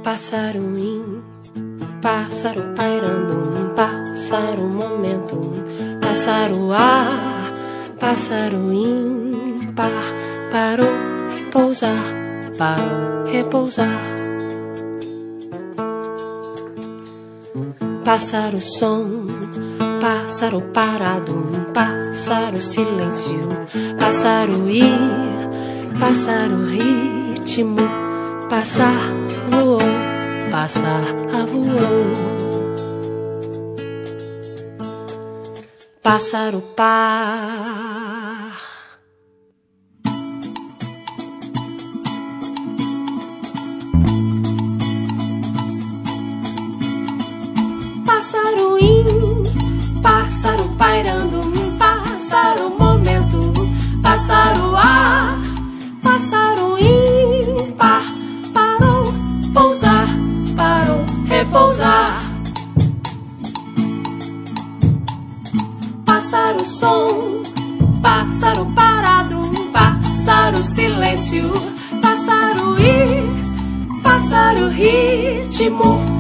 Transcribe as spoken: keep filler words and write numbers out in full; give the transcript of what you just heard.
Pássaro in, pássaro pairando, um pássaro momento, um pássaro ar, pássaro ímpar, parou, pousar, parou, repousar. Pássaro som, pássaro parado, um pássaro silêncio, pássaro ir, pássaro ritmo, passar, voou, passar, voou. Pássaro par. Pássaro in, pássaro pairando, um pássaro momento, pássaro ar, pássaro ímpar, parou, pousar, parou, repousar. Pássaro som, pássaro parado, um pássaro silêncio, pássaro ir, pássaro ritmo,